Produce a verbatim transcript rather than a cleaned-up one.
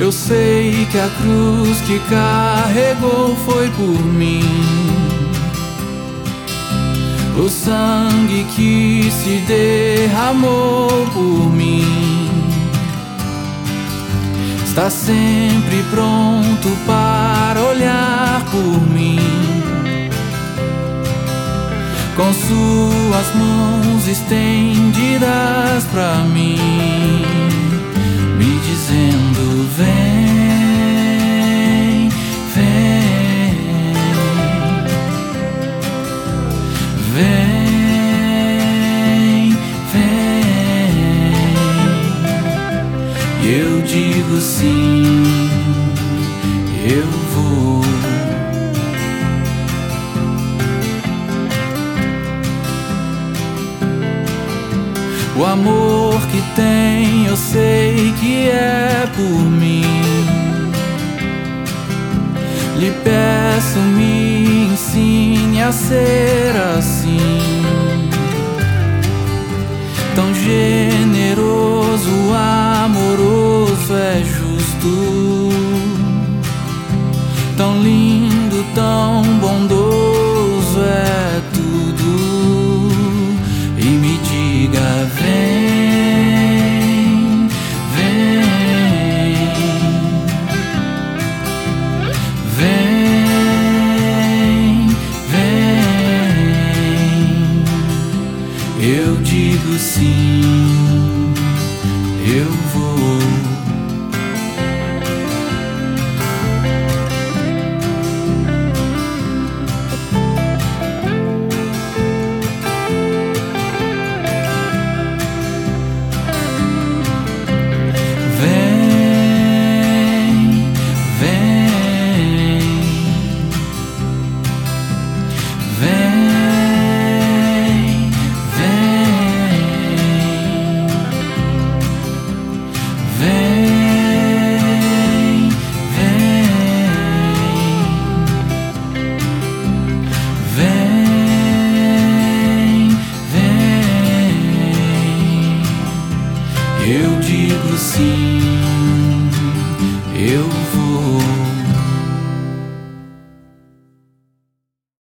Eu sei que a cruz que carregou foi por mim. O sangue que se derramou por mim está sempre pronto para olhar por mim, com suas mãos estendidas para mim, me dizendo: vem, vem, vem, vem. E eu digo sim, eu vou. O amor que tem, eu sei que é por mim. Lhe peço, me ensine a ser assim, tão generoso, amoroso, é justo, tão lindo, tão bondoso, é tudo. E me diga: vem, vem, vem, vem. Eu digo sim, eu vou. Eu digo sim, eu vou.